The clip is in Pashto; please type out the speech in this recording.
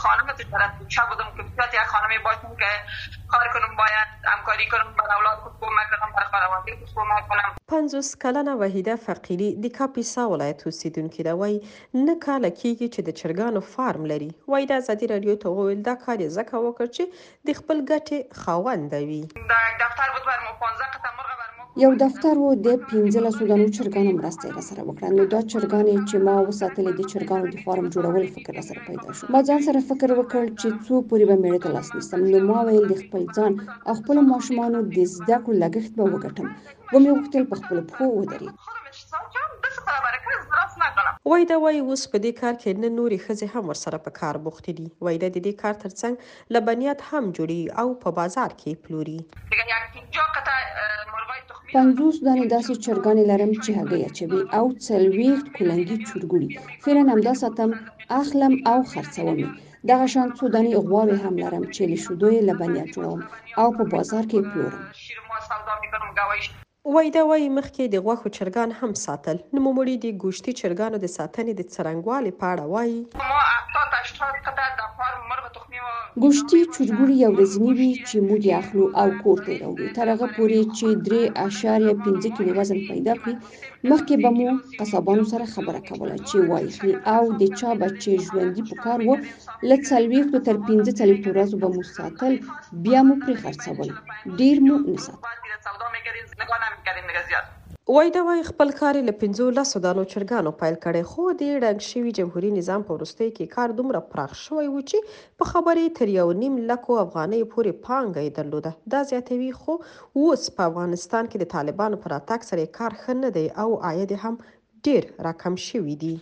خانم تجارت بود. چه بودم که بسیار یک خانمی باشم که کار کنم، باید همکاری کنم، بر اولاد خود کمک کنم، بر خانواده خود کمک کنم. 50 کلنه وحیده فقیري د کاپیسا ولایت اوسیدونکې ده. وایي 9 کاله کېږي چې د چرګانو فارم لري. وایي د ازادي راډیو ته وویل دا کار یې ځکه وکړ چې د خپل ګټې خاونده وي. دا دفتر بود بر ما 15 قطعه مرغ بر ما یو دفتر و د 15 دانو چرګانو مرسته یې راسره وکړه. نو دا چرګانې چې ما وساتلې د چرګانو د فارم جوړولو فکر راسره پیدا شو. ما ځان سره فکر وکړ چې څو پورې به مېړه ته لاس نیسم. نو ما ویل د خپل ځان او خپلو ماشومانو د زده کړو لګښت به وګټم. ومې غوښتل په خپلو پښو ودرېږم. خودم احساس کردم دست برابر کردم درست نکنم. وایي دا وایي اوس په دې کار کې نه نورې ښځې هم ورسره په کار بوختې دي. وایي د دې کار ترڅنګ لبنیات هم جوړي او په بازار کې پلوري. دیگه یک 50 قطعه مرغای تخمی 50 دانې داسې چرګانې لرم چې هګۍ اچوي او 40 کلنګي چرګوړي. فعلا همدا ساتم، اخلم او خرڅوم یې. دغه شان څو دانې غواوې هم لرم چې له شیدو یې لبنیات جوړوم او په بازار کې پلورم. شیر ما سودا میکنم گوایش. وایي دا وایي مخکې د غوښو چرګان هم ساتل. نوموړي د ګوشتي چرګانو د ساتنې د څرنګوالي په اړه وایي ما 70 قطعه د فارم مرغ تخمی و ګوشتي چرګوړي یو ورځني وي چې موږ یې اخلو او کور ته یې راوړو. تر هغه پورې چې 3.5 کیلو وزن پیدا کړي مخکې به مو قصابانو سره خبره کوله چې وایخلي او د چا به چې ژوندي په کار و له 40 تر 45 ورځو به مو ساتل، بیا مو پرې خرڅول. ډیر مو نه ساتل. بعد دیگه سودا میکردیم، نگاه نمیکردیم دیگه زیاد. وایي دا وایي خپل کار یې له 15 دانو چرګانو پیل کړی، خو د ړنګ شوي جمهوري نظام په وروستیو کې کار دومره پراخ شوی و چې په خبرې تر 1.5 لکو افغانیو پورې پانګه یې درلوده. دا زیاتوي خو اوس په افغانستان کې د طالبانو په راتګ سره یې کار ښه نه دی او عاید یې هم ډیر راکم شوي دي.